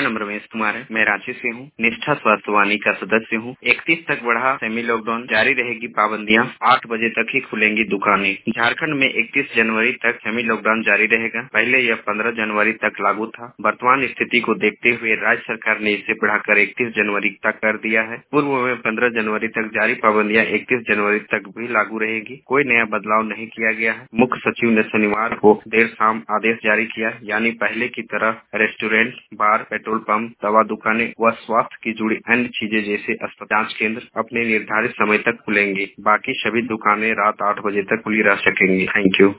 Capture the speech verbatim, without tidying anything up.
नाम रमेश कुमार है। मैं रांची से हूँ। निष्ठा स्वास्थ्यवाणी का सदस्य हूँ। इकतीस तक बढ़ा सेमी लॉकडाउन, जारी रहेगी पाबंदियाँ, आठ बजे तक ही खुलेंगी दुकानें। झारखंड में इकतीस जनवरी तक सेमी लॉकडाउन जारी रहेगा। पहले यह पंद्रह जनवरी तक लागू था। वर्तमान स्थिति को देखते हुए राज्य सरकार ने इसे बढ़ाकर इकतीस जनवरी तक कर दिया है। पूर्व में पंद्रह जनवरी तक जारी पाबंदियाँ इकतीस जनवरी तक भी लागू रहेगी। कोई नया बदलाव नहीं किया गया है। मुख्य सचिव ने शनिवार को देर शाम आदेश जारी किया, यानी पहले की तरह रेस्टोरेंट, बार, पेट्रोल पंप, दवा दुकानें व स्वास्थ्य की जुड़ी अन्य चीजें जैसे अस्पताल, जांच केंद्र अपने निर्धारित समय तक खुलेंगे। बाकी सभी दुकानें रात आठ बजे तक खुली रह सकेंगी। Thank you.